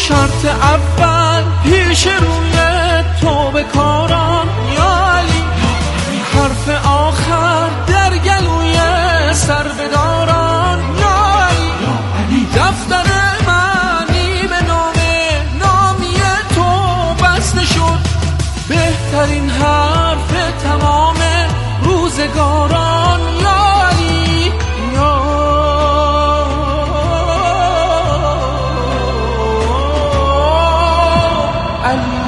شرط اول پیش روی تو بکاران یا علی، حرف آخر در گلوی سر بداران یا علی، دفتر معنی به نامی تو بسته شد، بهترین حرف تمام روزگاران یا علی یا علی.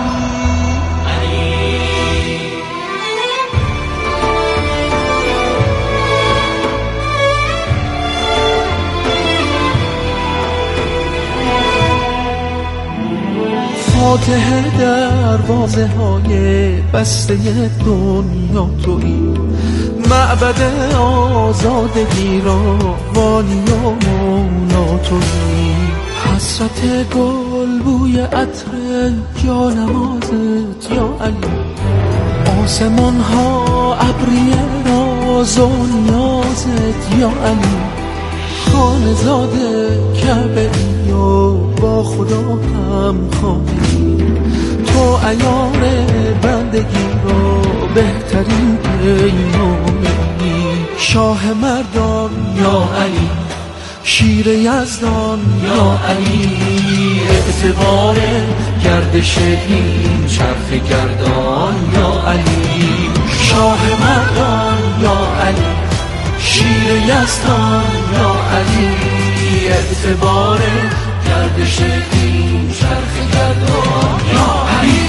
فاتح دروازه های بسته دنیا تویی، معبد آزادگی را والی و مولا تویی، حسرت گل بوی عطر جانمازت یا علی، آسمان ها ابری راز و نیازت یا علی، خانه زاده کعبه ای و با خدا هم خواهی، تو عیار بندگی را بهترین پیمانی، شاه مردان یا علی، شیر یزدان یا علی، اعتبار گردش این چرخ گردان یا علی، شاه مردان یا علی، شیر یزدان یا علی، اعتبار گردش این چرخ گردان یا علی.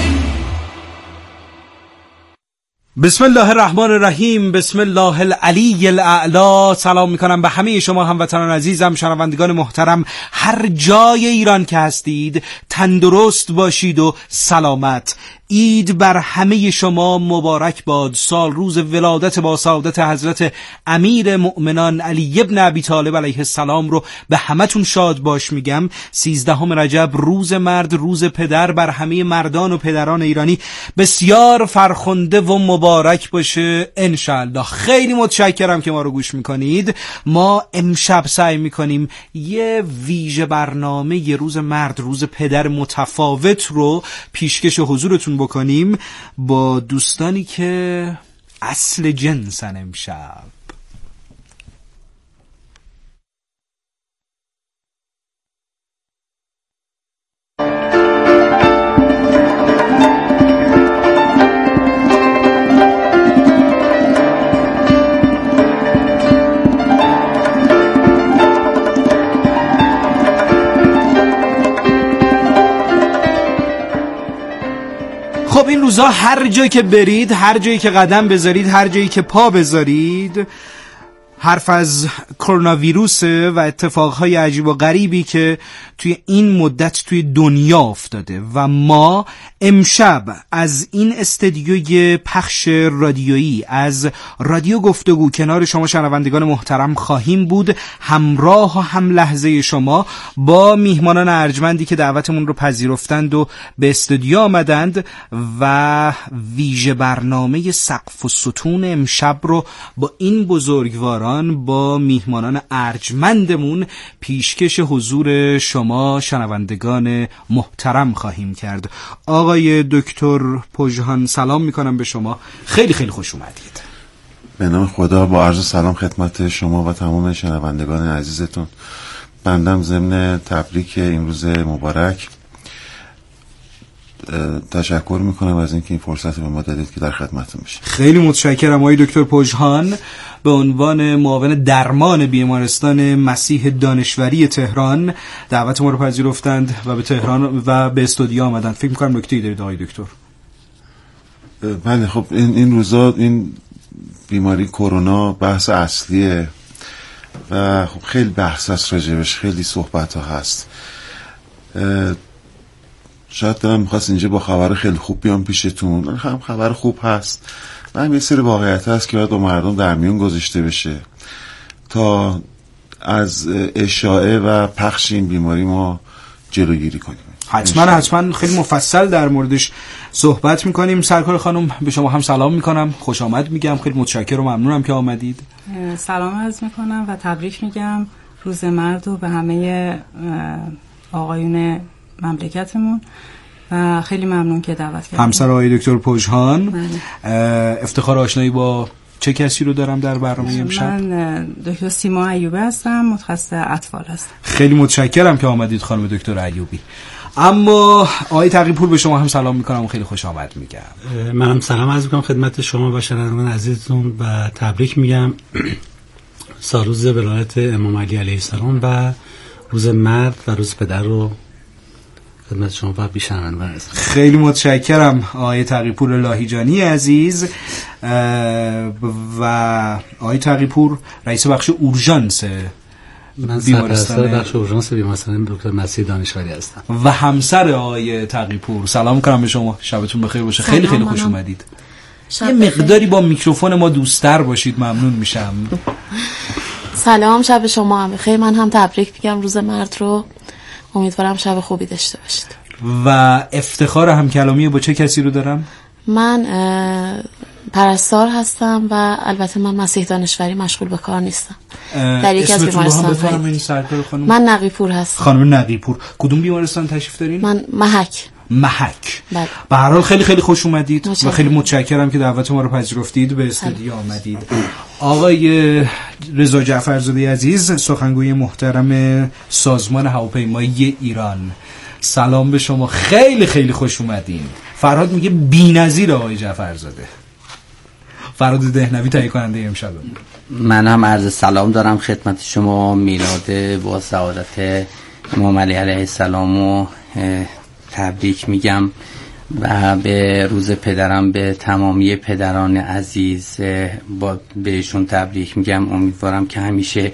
بسم الله الرحمن الرحیم، بسم الله العلی الاعلی. سلام میکنم به همه شما هموطنان عزیزم، شنوندگان محترم، هر جای ایران که هستید تندرست باشید و سلامت. عید بر همه شما مبارک باد. سال روز ولادت با سعادت حضرت امیر مؤمنان علی ابن ابی طالب علیه السلام رو به همتون شاد باش میگم. 13 رجب روز مرد، روز پدر، بر همه مردان و پدران ایرانی بسیار فرخنده و مبارک باشه انشالله. خیلی متشکرم که ما رو گوش میکنید. ما امشب سعی میکنیم یه ویژه برنامه یه روز مرد، روز پدر متفاوت رو پیشکش حضورتون بکنیم با دوستانی که اصل جنسن امشب. خب این روزا هر جایی که برید، هر جایی که قدم بذارید، هر جایی که پا بذارید، حرف از کرونا ویروسه و اتفاقهای عجیب و غریبی که توی این مدت توی دنیا افتاده و ما امشب از این استدیوی پخش رادیویی، از رادیو گفتگو کنار شما شنوندگان محترم خواهیم بود، همراه و هم لحظه شما با میهمانان ارجمندی که دعوتمون رو پذیرفتند و به استودیو آمدند و ویژه برنامه سقف و ستون امشب رو با این بزرگواران، با میهمانان ارجمندمون پیشکش حضور شما شنوندگان محترم خواهیم کرد. آقای دکتر پژهان سلام میکنم به شما، خیلی خیلی خوش اومدید. به نام خدا، با عرض سلام خدمت شما و تمام شنوندگان عزیزتون. بندم ضمن تبریک این روز مبارک تشکر میکنم از اینکه این فرصت به ما دادید که در خدمتتون باشیم. خیلی متشکرم آقای دکتر پژهان. به عنوان معاون درمان بیمارستان مسیح دانشوری تهران دعوت ما رو پذیرفتند و به تهران و به استودیو آمدن. فکر میکنم نکته‌ای دارید آقای دکتر. بله، خب این روزا این بیماری کرونا بحث اصلیه و خب خیلی بحث هست راجبش، خیلی صحبت ها هست. شاید دلم میخواست اینجا با خبر خیلی خوب بیام پیشتون. هم خبر خوب هست و هم یه سری واقعیت هست که باید با مردم در میون گذاشته بشه تا از اشاعه و پخش این بیماری ما جلوگیری کنیم. حتما خیلی مفصل در موردش صحبت میکنیم. سرکار خانم به شما هم سلام میکنم، خوش آمد میگم، خیلی متشکرم و ممنونم که آمدید. سلام عرض میکنم و تبریک میگم روز مرد و به همه آقایون مملکتمون و خیلی ممنون که دعوت کردید. همسر آقای دکتر پژهان، افتخار آشنایی با چه کسی رو دارم در برنامه امشب؟ من دکتر سیما ایوبی هستم، متخصص اطفال هستم. خیلی متشکرم که آمدید خانم دکتر ایوبی. اما آقای تقی‌پور به شما هم سلام میکنم و خیلی خوش آمد میگم. منم سلام عرض میکنم خدمت شما و شنوندگان عزیزتون و تبریک میگم سالروز ولادت امام علی علیه السلام و روز مرد و روز پدر رو خدمت شما و بی‌شنوندگان عزیز. خیلی متشکرم آقای تقی‌پور لاهیجانی عزیز. و آقای تقی‌پور رئیس بخش اورژانس من سرپرستار بخش اورژانس بیمارستان دکتر مسیح دانشوری هستم و همسر آقای تقی‌پور. سلام می‌کنم به شما، شبتون بخیر باشه. خیلی خیلی خوش اومدید. یه مقداری با میکروفون ما دوست‌تر باشید ممنون میشم. سلام، شب شما هم بخیر. من هم تبریک میگم روز مرد رو. امیدوارم شب خوبی داشته باشید. و افتخار همکلامی با چه کسی رو دارم؟ من پرستار هستم و البته من مسیح دانشوری مشغول به کار نیستم. در یکی از بیمارستان‌های من نقی‌پور هستم. خانم نقی‌پور، کدوم بیمارستان تشریف دارین؟ من محک. بله. به هر حال خیلی خیلی خوش اومدید و خیلی متشکرم که دعوت ما رو پذیرفتید، به استودیو آمدید. آقای رضا جعفرزاده عزیز، سخنگوی محترم سازمان هواپیمایی ایران، سلام به شما، خیلی خیلی خوش اومدین. فرهاد میگه بی‌نظیر آقای جعفرزاده. فرهاد دهنوی تهیه کننده امشب. من هم عرض سلام دارم خدمت شما. میلاد با سعادت امام علی علیه السلام و تبریک میگم و به روز پدرم به تمامی پدران عزیز بهشون تبریک میگم. امیدوارم که همیشه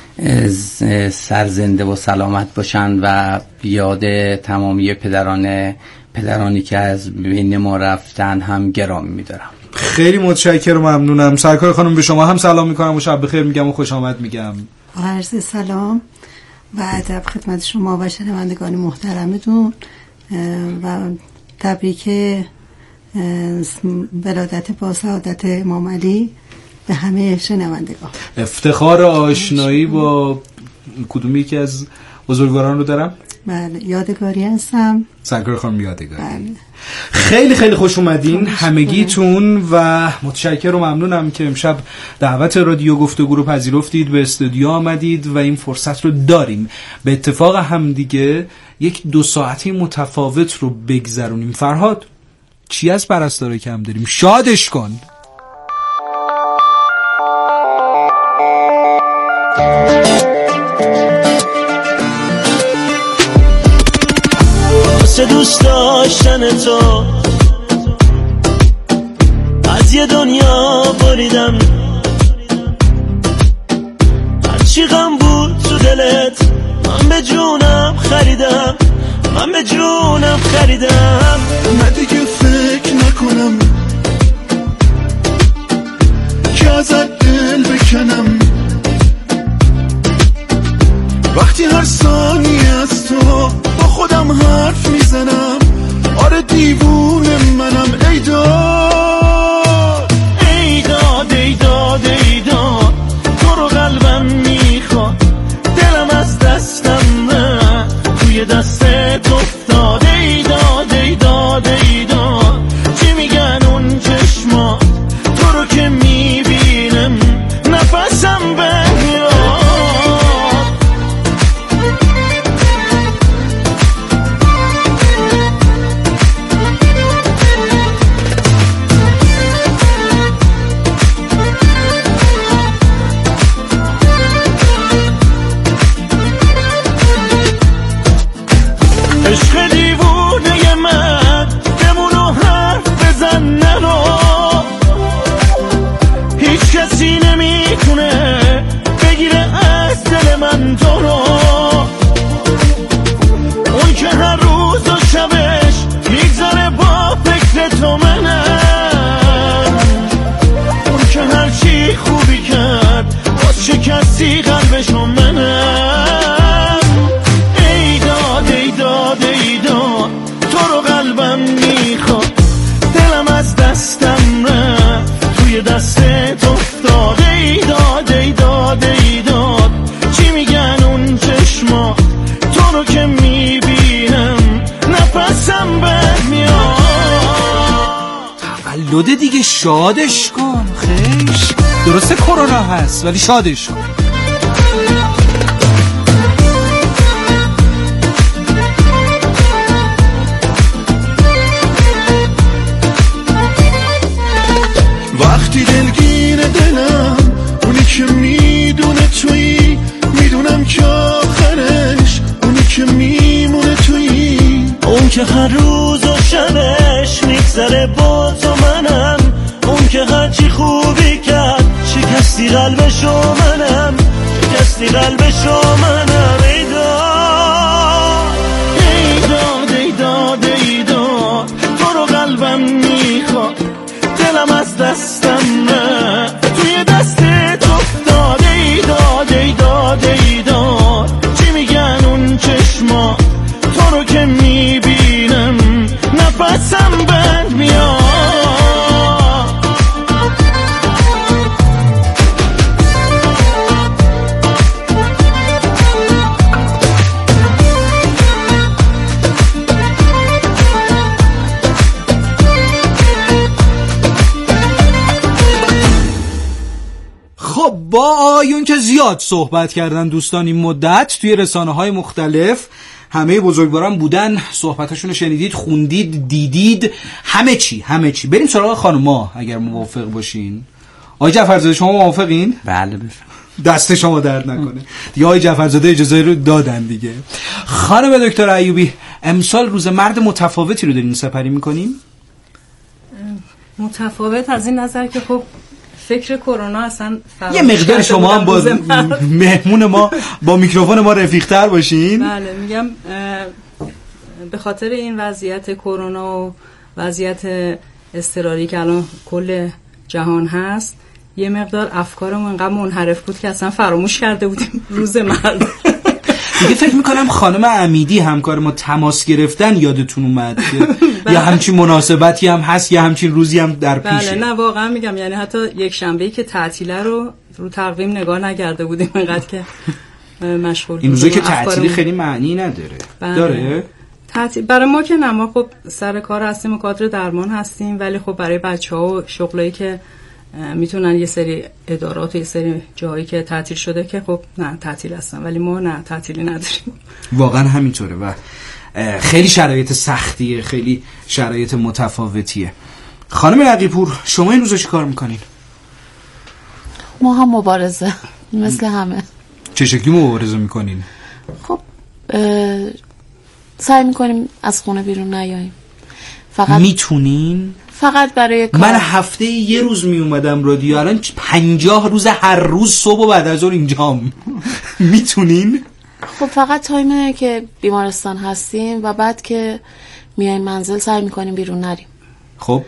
سرزنده و سلامت باشن و یاد تمامی پدرانی که از بین ما رفتن هم گرامی میدارم. خیلی متشکرم و ممنونم. سرکار خانم به شما هم سلام میکنم و شب بخیر میگم و خوش آمد میگم. عرض سلام و ادب خدمت شما و شنوندگان محترمتون و تبریک ولادت با سعادت امام علی به همه شنوندگان. افتخار آشنایی با کدومی که از بزرگواران رو دارم؟ بله، یادگاری هستم. سرکار خانم یادگاری. بله. خیلی خیلی خوش اومدین همگیتون و متشکرم و ممنونم که امشب دعوت رادیو گفتگو رو پذیرفتید، به استودیو آمدید و این فرصت رو داریم به اتفاق هم دیگه یک 2 ساعتی متفاوت رو بگذرونیم. فرهاد، چی از پرستاره کم داریم؟ شادش کن. واسه دوست داشتن تو از یه دنیا بریدم، هرچی غم بود تو دلت من به جونم خریدم، من به جونم خریدم. نه دیگه فکر نکنم که ازت دل بکنم، وقتی هر ثانیه از تو با خودم حرف میزنم. آره دیوونه منم. ای داد ای داد ای داد ای داد، تو رو قلبم میخواد، دلم از دستم نه توی دستت افتاد. ای داد ای داد ای داد، چی میگن اون چشما، تو رو که میبینم نفسم بمیاد. تولد دیگه، شادش کن. خیش درسته کرونا هست ولی شادش کن. وقتی دلگین دلم اونی که میدونه تویی، میدونم که آخرش اونی که میمونه تویی، اون که هر روز و شبش میگذره با تو منم، اون که هرچی خوبی کرد شکستی قلبشو منم، شکستی قلبشو منم. ای داد ای داد ای داد ای داد تو رو قلبم میخواد، دلم از دستم نه توی دستت افتاد. ای داد ای داد ای داد چی میگن اون چشما، تو رو که میبینم نفسم بند میاد. با آیون که زیاد صحبت کردن دوستان این مدت توی رسانه‌های مختلف، همه بزرگواران بودن، صحبتاشون رو شنیدید، خوندید، دیدید، همه چی. بریم سراغ خانوما اگر موافق باشین. آقای جعفرزاده شما موافقین؟ بله بفرمایید. دست شما درد نکنه دیگه. آقای جعفرزاده اجازه رو دادن دیگه. خانم دکتر ایوبی، امسال روز مرد متفاوتی رو دارین سپری میکنیم؟ متفاوت از این نظر که خب فکر کرونا اصلا یه مقدار شما هم با مهمون ما با میکروفون ما رفیق‌تر باشین. بله میگم به خاطر این وضعیت کرونا و وضعیت اضطراری که الان کل جهان هست، یه مقدار افکارمون انقدر منحرف بود که اصلا فراموش کرده بودیم روز مرد. دیگه فکر میکنم خانم امیدی همکار ما تماس گرفتن یادتون اومد یا همچین مناسبتی هم هست یا همچین روزی هم در پیشه؟ بله نه واقعا میگم، یعنی حتی یک شنبه‌ای که تعطیله رو تقویم نگاه نکرده بودیم انقدر که مشغول این روزی که تعطیلی خیلی معنی نداره. بله. داره؟ تعطیل برای ما که نه، ما خب سر کار هستیم و کادر درمان هستیم، ولی خب برای بچه‌ها و شغلایی که میتونن یه سری ادارات و یه سری جایی که تعطیل شده که خب نه تعطیل هستن، ولی ما نه تعطیلی نداریم. واقعا همینطوره و خیلی شرایط سختیه، خیلی شرایط متفاوتیه. خانم رقیب‌پور شما این روزا چی کار میکنین؟ ما هم مبارزه مثل همه. چه شکلی مبارزه میکنین؟ خب سعی میکنیم از خونه بیرون نیاییم. فقط میتونین؟ فقط برای کار. من هفته یه روز می اومدم رادیو، الان 50 روز هر روز صبح و بعد از ظهر اینجام. میتونین؟ خب فقط تایمه که بیمارستان هستیم و بعد که میایم منزل سعی میکنیم بیرون نریم. خب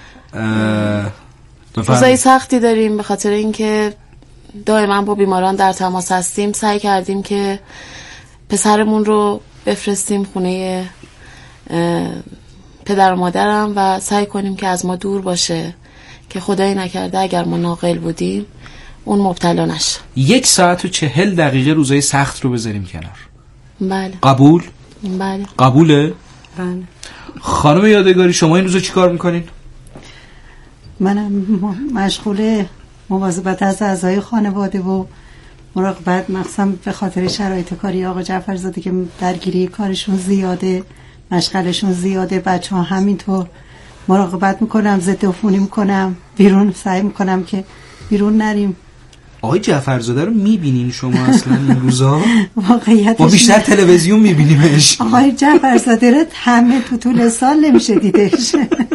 روزای سختی داریم به خاطر اینکه دائما با بیماران در تماس هستیم. سعی کردیم که پسرمون رو بفرستیم خونه پدر و مادرم و سعی کنیم که از ما دور باشه که خدایی نکرده اگر ما ناقل بودیم اون مبتلا نشه. 1 ساعت و 40 دقیقه روزای سخت رو بذاریم کنار. بله. قبول؟ بله. قبوله؟ بله. خانم یادگاری شما این روزا چی کار میکنین؟ منم مشغول مواظبت از اعضای خانواده و مراقبت، مخصوصا به خاطر شرایط کاری آقا جعفرزاده که درگیری کارشون زیاده، مشغلشون زیاده، بچه ها همینطور. مراقبت میکنم، ضد عفونی میکنم، بیرون سعی میکنم که بیرون نریم. آقای جعفرزاده رو میبینین شما اصلا این روزا؟ واقعیتش ما بیشتر تلویزیون میبینیمش. آقای جعفرزاده رو همه تو طول سال نمیشه دیدش.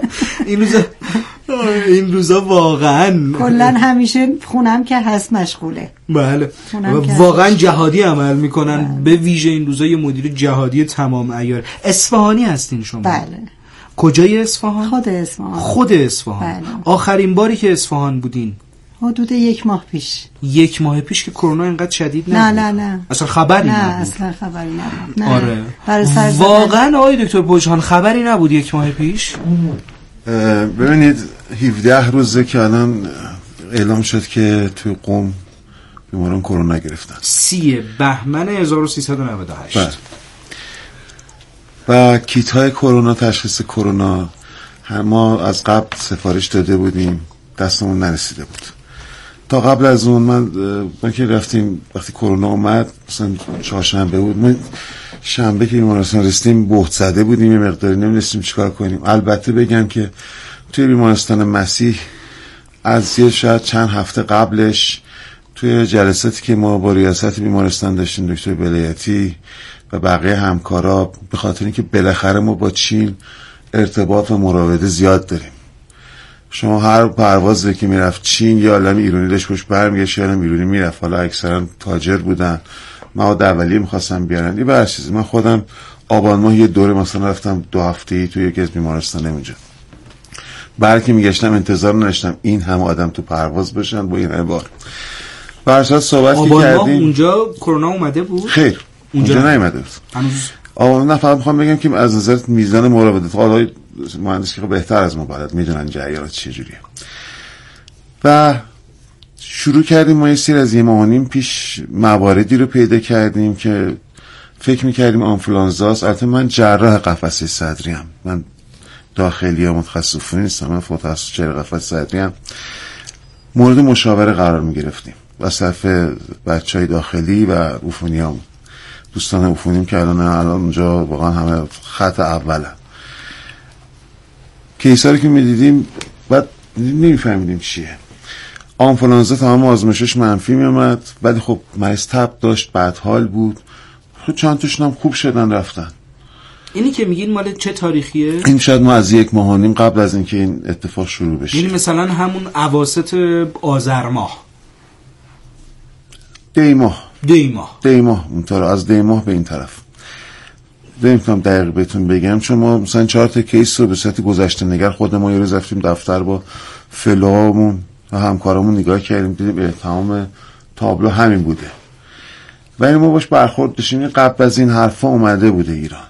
این روزا واقعا کلن همیشه خونم که هست مشغوله. بله واقعا جهادی عمل میکنن. به ویژه این روزا یه مدیر جهادی تمام عیار. اصفهانی هستین شما؟ بله. کجای اصفهان؟ خود اصفهان. بله. آخرین باری که اصفهان بودین حدود 1 ماه پیش. 1 ماه پیش که کرونا اینقدر شدید نبود؟ نه اصلا خبری نبود. اصلا خبری نبود. آره. واقعا آقای دکتر پوجان خبری نبود 1 ماه پیش؟ ببینید 17 روزه که الان اعلام شد که توی قم بیماران کرونا گرفتن. 30 بهمن 1398. و کیت های کرونا، تشخیص کرونا ما از قبل سفارش داده بودیم، دستمون نرسیده بود. تا قبل از اون من که رفتیم وقتی کرونا اومد، مثلا چهارشنبه بود، ما شنبه که بیمارستان رسیدیم بهت زده بودیم، یه مقداری نمی‌دونستیم چیکار کنیم. البته بگم که توی بیمارستان مسیح از یه شاید چند هفته قبلش توی جلساتی که ما با ریاست بیمارستان داشتیم، دکتر بلایتی و بقیه همکارا، به خاطر اینکه بالاخره ما با چین ارتباط و مراوده زیاد داریم، شما هر پروازی که میرفت چین یا عالم ایرانی داشت پشت برمیگشت، یا عالم ایرانی میرفت، حالا اکثرا تاجر بودن، مواد اولیه میخواستم بیارن، یه بر چیزی. من خودم آبان ماه یه دوره مثلا رفتم 2 هفته‌ای توی یکی از بیمارستان اونجا، برای که میگشتم انتظار نداشتم این همه آدم تو پرواز باشن با این بار. برای صحبت که کردیم اونجا کرونا اومده بود؟ خیر اونجا نیومده بود هنوز. نه فقط میخوام بگم که از نظر میزان مراودات آقای مهندس که بهتر از ما بلد میدونن جریانات چجوریه. و شروع کردیم ما یه سری از 1.5 ماه پیش مواردی رو پیدا کردیم که فکر میکردیم آنفولانزاست. البته من جراح قفسه صدریم، من داخلی یا متخصص عفونی نیستم، من متخصص جراح قفسه صدریم. مورد مشاوره قرار میگرفتیم و صف بچهای داخلی و عفونیام، دوستان عفونیم که الان اونجا واقعا همه خط اوله. کیسا رو که میدیدیم بعد نمیفهمیدیم چیه. آنفولانزا تمام آزمایشش منفی میومد، ولی خب مریض تب داشت، بعد حال بود، خب چند تاشون هم خوب شدن رفتن. اینی که میگین مال چه تاریخیه؟ این شاید ما از 1.5 ماه قبل از اینکه این اتفاق شروع بشه، یعنی مثلا همون اواسط آذر ماه، دی ماه اونطور، از دی ماه به این طرف. نمیتونم دقیق بهتون بگم، چون ما مثلا 4 تا کیس رو به صورت گذشته نگر خود ما یه روز رفتیم دفتر با فلوامون و همکارامون نگاه کردیم، دیدیم تمام تابلو همین بوده. ولی ما باش برخورد داشتیم. قبل از این حرفا اومده بوده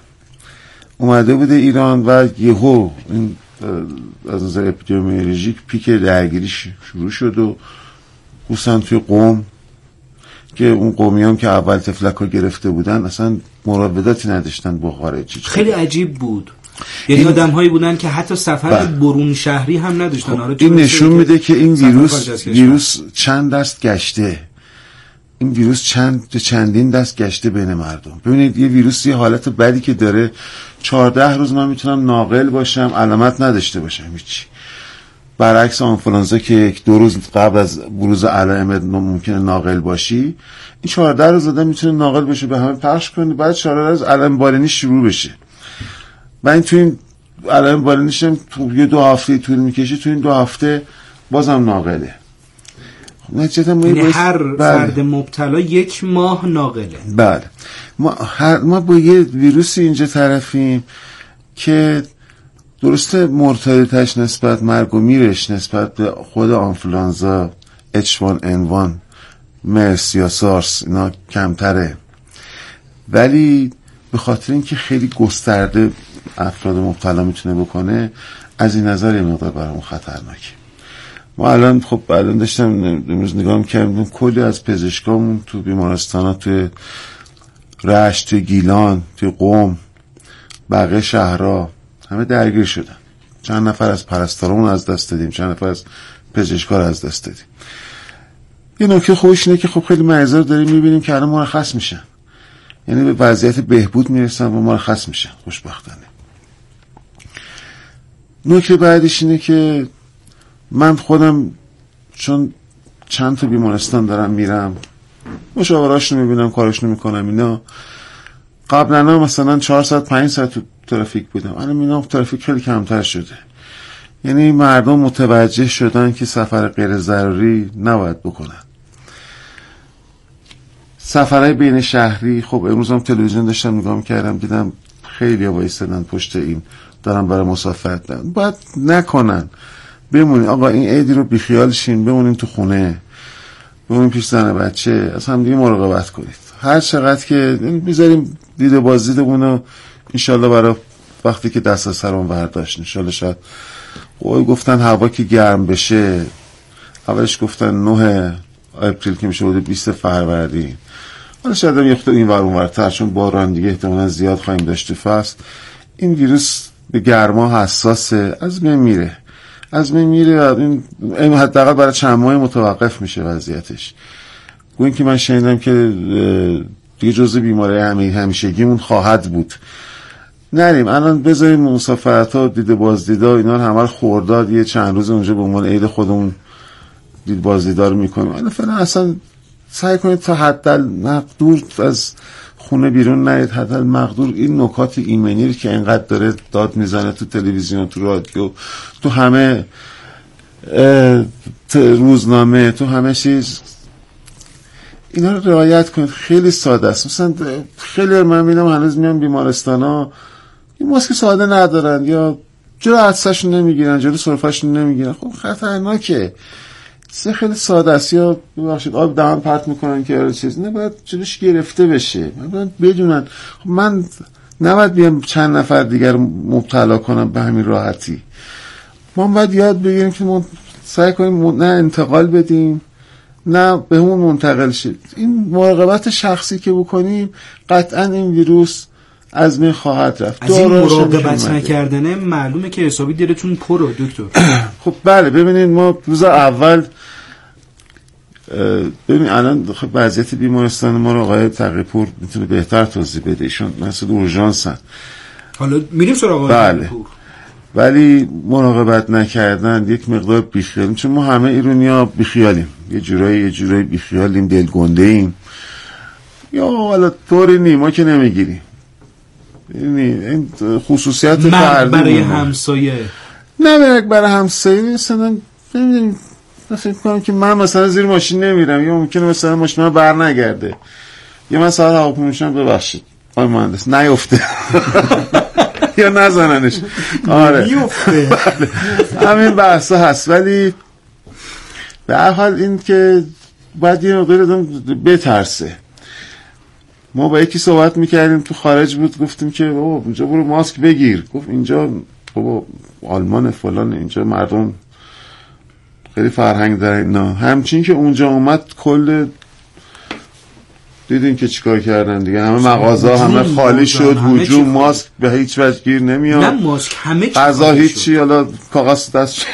ایران و یهو این از نظر اپیدمیولوژیک پیک درگیری شروع شد و خصوصا توی قم که اون قومیان که اول تفلکا گرفته بودن اصلا مراوداتی نداشتن با خارجی. خیلی عجیب بود. یعنی آدم‌هایی بودن که حتی سفر برون شهری هم نداشتن. خب این نشون میده که این ویروس چند دست گشته. این ویروس چندین دست گشته بین مردم. ببینید یه ویروس یه حالت بدی که داره، 14 روز من میتونم ناقل باشم، علامت نداشته باشم هیچی. برعکس آنفولانزا که 1-2 روز قبل از بروز علائم ممکنه ناقل باشی، این 14 روز آدم میتونه ناقل بشه، به همه پخش کنه، بعد 14 روز علائم بالینی شروع بشه. و این تو این علائم بالینیش هم یه 2 هفته طول میکشه، تو این 2 هفته بازم ناقله. یعنی هر فرد مبتلا 1 ماه ناقله. بله. ما با یه ویروسی اینجا طرفیم که درسته مرتبطش نسبت مرگ و میرش نسبت به خود آنفولانزا H1N1 مرس یا سارس اینا کمتره، ولی به خاطر اینکه خیلی گسترده افراد مبتلا میتونه بکنه، از این نظر یه مقدار برامون خطرناکه. ما الان داشتم امروز نگاه می‌کردم، کلی از پزشکامون تو بیمارستانا، توی رشت، توی گیلان، توی قم، بقیه شهرها همه درگیر شدن. چند نفر از پرستارمون از دست دادیم، چند نفر از پزشکا رو از دست دادیم. یه نکته خوش اینه که خب خیلی مریضا رو داریم می‌بینیم که الان مرخص میشن، یعنی به وضعیت بهبود میرسن و مرخص میشن خوشبختانه. نکته بعدش اینه که من خودم چون چند تا بیمارستان دارم میرم، مشاوراشونو میبینم، کاراشونو میکنم، اینا قبلا مثلا 4 ساعت 5 ساعت تو ترافیک بودم، الان میبینم ترافیک خیلی کمتر شده. یعنی مردم متوجه شدن که سفر غیر ضروری نباید بکنن. سفرهای بین شهری، خب امروز هم تلویزیون داشتم نگاه میکردم، دیدم خیلی ها وایسادن پشت این دارن برای مسافرت دارن. باید نکنن، بمونین آقا، این عیدی رو بیخیال شین، بمونین تو خونه، بمونین پیش زن بچه، از هم دیگه مراقبت کنید. هر چقدر که میذاریم دید و بازدیدمون رو انشالله برای وقتی که دست از سرمون برداشت، انشالله شاید گفتن هوا که گرم بشه، اولش گفتن 9 اپریل که میشه بوده 20 فروردین، حالا شاید هم یه خود این ور اون ورتر، چون باران دیگه احتمالا زیاد خواهیم داشت تو فصل، این ویروس به گرما حساسه، از بین میره این حداقل برای چند ماه متوقف میشه وضعیتش. گویا که من شنیدم که دیگه جزء بیماری همیشگیمون خواهد بود. نریم الان بذاریم مسافرت‌ها، دید بازدیدا، اینا همه رو خورداد یه چند روز اونجا به عنوان عید خودمون دید بازدیدا رو میکنیم. الان فعلا اصلا سعی کنید تا حد مقدور از خونه بیرون نرید، حد مقدور این نکات ایمنی رو که اینقدر داره داد میزنه تو تلویزیون، تو رادیو، تو همه روزنامه، تو همه چیز، اینا رو رعایت کنید. خیلی ساده است. مثلا خیلی من میبینم هنوز میان بیمارستانا این ماسک ساده ندارن یا جلو عدسه‌شون نمیگیرن، جلو سرفه‌شون نمیگیرن. خب خطرناکه. خیلی ساده است. یا ببخشید آب دهان پرت میکنن که چیز نباید جلوش گرفته بشه. بدونن من نباید بیام چند نفر دیگر مبتلا کنم به همین راحتی. ما باید یاد بگیریم که سعی کنیم نه انتقال بدیم نه به همون منتقل شد. این مراقبت شخصی که بکنیم قطعا این ویروس از من خواهد رفت. از این مراقبت نکردنه معلومه که حسابی دلتون پره دکتر. خب بله ببینید ما روز اول ببین الان خب وضعیت بیمارستان ما رو آقای تقی‌پور میتونه بهتر توضیح بده، ایشون مسئول اورژانسن. حالا میریم سراغ آقای تقی‌پور. ولی مراقبت نکردن یک مقدار بیخیالیم، چون ما همه ایرانی‌ها بیخیالیم، یه جورایی بیخیالیم، دلگنده ایم، یا حالا طوری نیم ما که نمیگیریم. این خصوصیت فردی برای همسایه نه برای همسایه مثلا نمیدونیم، فکر کنم که من مثلا زیر ماشین نمیرم یا ممکنه مثلا ماشین من بر نگرده یا من ساعت هواپیماشم ببخشید آقای مهندس نیفته یا نزننش. آره میفته. همین بحثا هست. ولی به هر حال این که باید یه مقدار بترسه. ما با یکی صحبت میکردیم تو خارج بود، گفتیم که بابا اونجا برو ماسک بگیر. گفت اینجا بابا آلمان فلان، اینجا مردم خیلی فرهنگ داره. نه همچین که اونجا اومد کل دیدین که چیکار کردن دیگه، همه مغازه همه خالی شد، هجوم، ماسک به هیچ وجه گیر نمیاد. نه ماسک همه غذا هیچی، حالا کاغذ دست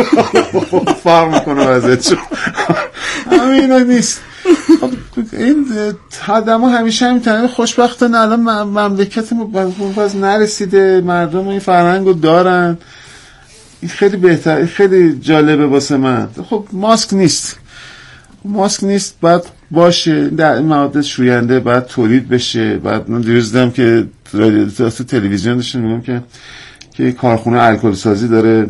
فرق میکنه وضعیت. همینا نیست. این آدم‌ها همیشه همین خوشبختانه الان مملکت ما باز نرسیده، مردم این فرهنگو دارن. این خیلی بهتر، خیلی جالبه واسه من. خب ماسک نیست بعد باشه، در مواد شوینده بعد تولید بشه. بعد من دیروز دیدم که تو تلویزیون داشتن میگم که کارخونه الکل سازی داره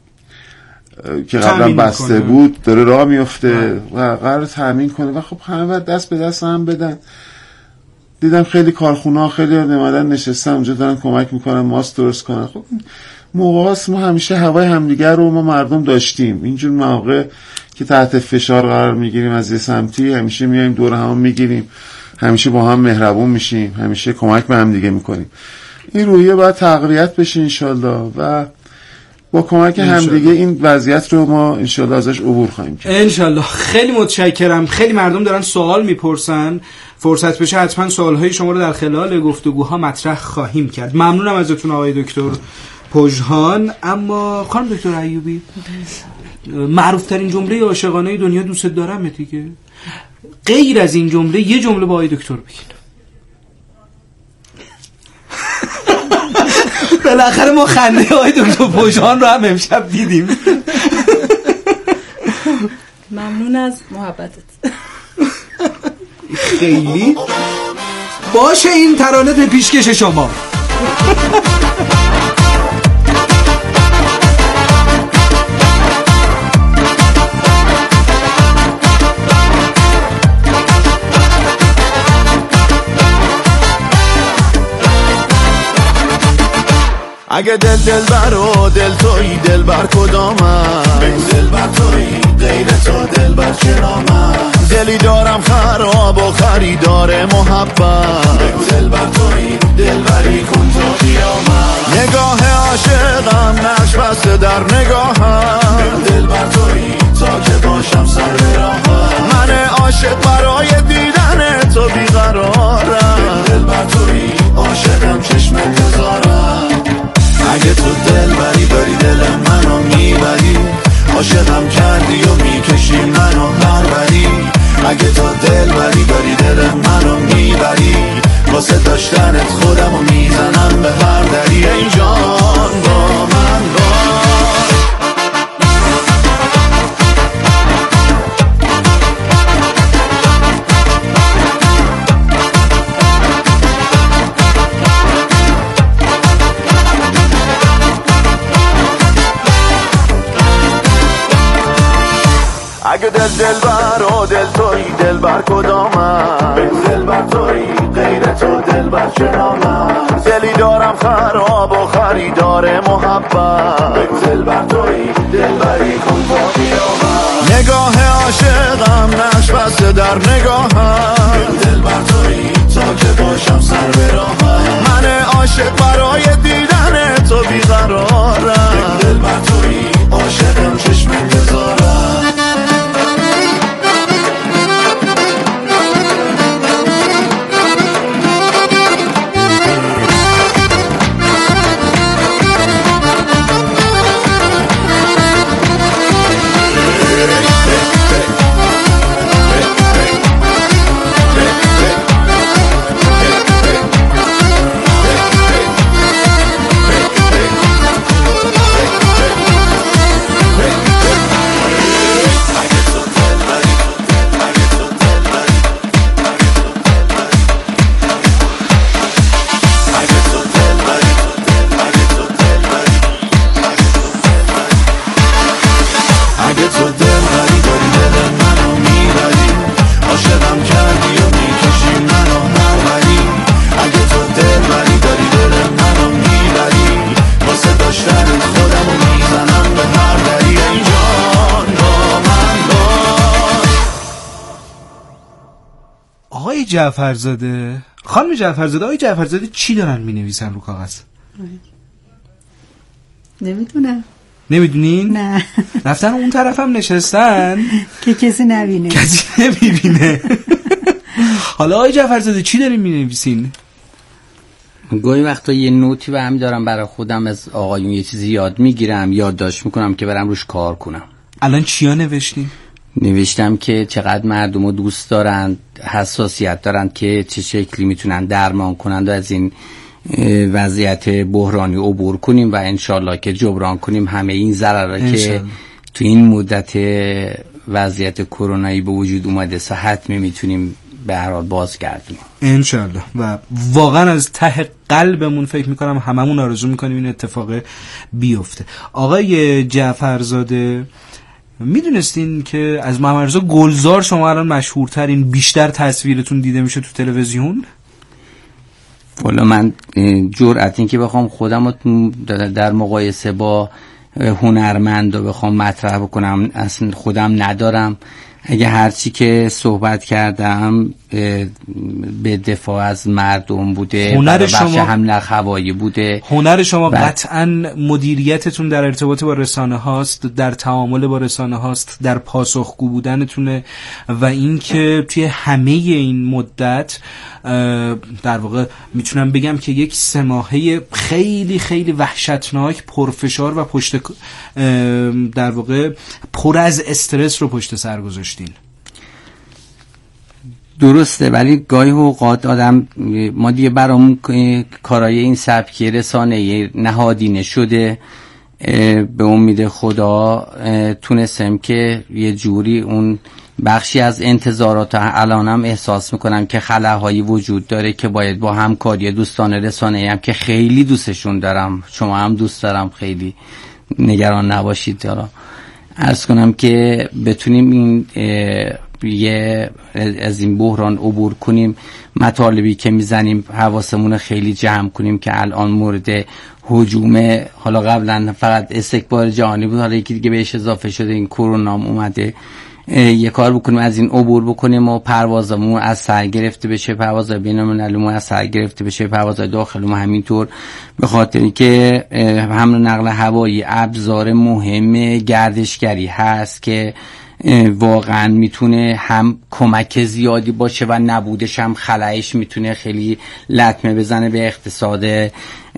که قبلا بسته بود داره راه میفته و قرار تامین کنه و خب همه باید دست به دست هم بدن. دیدم خیلی کارخونه‌ها خیلی اومدن نشستن اونجا دارن کمک میکنن ماسک درست کنن. خب موقعاست ما همیشه هوای همدیگر رو ما مردم داشتیم. اینجور مواقع که تحت فشار قرار میگیریم از یه سمتی همیشه میایم دور هم میگیریم، همیشه با هم مهربون میشیم، همیشه کمک به هم دیگه میکنیم. این روحیه باید تقویت بشه انشالله و با کمک همدیگه این وضعیت رو ما انشالله ازش عبور خواهیم کرد. انشالله. خیلی متشکرم. خیلی مردم دارن سوال میپرسن، فرصت بشه حتما سوالهای شما رو در خلال گفتگوها مطرح خواهیم کرد. ممنونم ازتون آقای دکتر پژهان. اما خانم دکتر ایوبی، معروف ترین جمله عاشقانه دنیا دوست دارم دیگه. غیر از این جمله یه جمله با آقای دکتر بگین. بالاخره ما خنده آقای دکتر پژهان رو هم امشب دیدیم. ممنون از محبتت. خیلی باشه این ترانه به پیشکش شما. اگه دل و دل تویی دل بر کدامم، بگو دل بر تویی غیر تو دل بر چرامم. دلی دارم خراب و خریدار محبت، بگو دل بر تویی دل بری کن تو قیامت. نگاه عاشقم نقش بسته در نگاهم، بگو دل بر تویی تا که باشم سر به راهم. من عاشق برای دیدن تو بیقرارم، بگو دل بر تویی عاشقم چشم انتظارم. اگه عاشقم کردی و میکشی منو هر بری، اگه تو دل بری داری دل منو میبری، واسه داشتنت خودمو میزنم به هر دری. ای جان با من اگه دل بر و دل توی دل بر کدامم، دل بر توی غیر تو دل بر چنامم، دلی دارم خراب و خریدار محبت، دل بر توی دل بری کن با قیامم. نگاه عاشقم نقش بسته در نگاهم، دل بر توی تا که باشم سر به راهم، من عاشق برای دیدن تو بیقرارم، دل بر توی عاشقم چشم انتظارم. جعفرزاده، خانم جعفرزاده، آقای جعفرزاده چی دارن می نویسن رو کاغذ؟ نمیدونم. نمیدونین؟ نه. رفتن اون طرف هم نشستن که کسی نبینه. کسی نمیبینه. حالا آقای جعفرزاده چی دارین می نویسین؟ گاهی وقتا یه نوتی برمی دارم برای خودم از آقایون، یه چیزی یاد میگیرم، یادداشت میکنم که برم روش کار کنم. الان چیا نوشتین؟ نوشتم که چقدر مردم رو دوست دارن، حساسیت دارن که چه شکلی میتونن درمان کنند و از این وضعیت بحرانی عبور کنیم و انشالله که جبران کنیم همه این ضرره که تو این مدت وضعیت کرونایی به وجود اومده صحت میتونیم به هر حال بازگردونیم انشالله. و واقعا از ته قلبمون فکر میکنم هممون آرزو میکنیم این اتفاق بیفته. آقای جعفرزاده، میدونستین که از محمد رضا گلزار شما الان مشهورترین، بیشتر تصویرتون دیده میشه تو تلویزیون؟ والا من جرأت این که بخوام خودم در مقایسه با هنرمند و بخوام مطرح بکنم اصلا خودم ندارم. اگه هرچی که صحبت کردم به دفاع از مردم بوده، هنر شما حمله هوایی بوده. هنر شما قطعاً مدیریتتون در ارتباط با رسانه هاست، در تعامل با رسانه هاست، در پاسخگو بودنتونه و این که توی همه این مدت در واقع میتونم بگم که یک 3 ماهه خیلی خیلی وحشتناک، پرفشار و در واقع پر از استرس رو پشت سر گذاشتین. درسته، ولی گاهی اوقات آدم ما دیگه برامون کارای این سبکی رسانه نهادینه شده. به امید خدا تونستم که یه جوری اون بخشی از انتظارات الانم احساس میکنم که خلاهایی وجود داره که باید با همکاری دوستان رسانه‌ای هم که خیلی دوستشون دارم، شما هم دوست دارم، خیلی نگران نباشید، حالا عرض کنم که بتونیم این از این بحران عبور کنیم. مطالبی که میزنیم حواسمون خیلی جمع کنیم که الان مورد هجوم، حالا قبلا فقط استکبار جهانی بود، حالا یکی دیگه بهش اضافه شده این کرونا اومده. یه کار بکنیم از این عبور بکنیم و پروازمون از سر گرفته بشه، پروازهای بین‌المللیمون از سر گرفته بشه، پروازهای داخلیمون همینطور، به خاطری که حمل و نقل هوایی ابزار مهم گردشگری هست که واقعا میتونه هم کمک زیادی باشه و نبودش هم خلایش میتونه خیلی لطمه بزنه به اقتصاد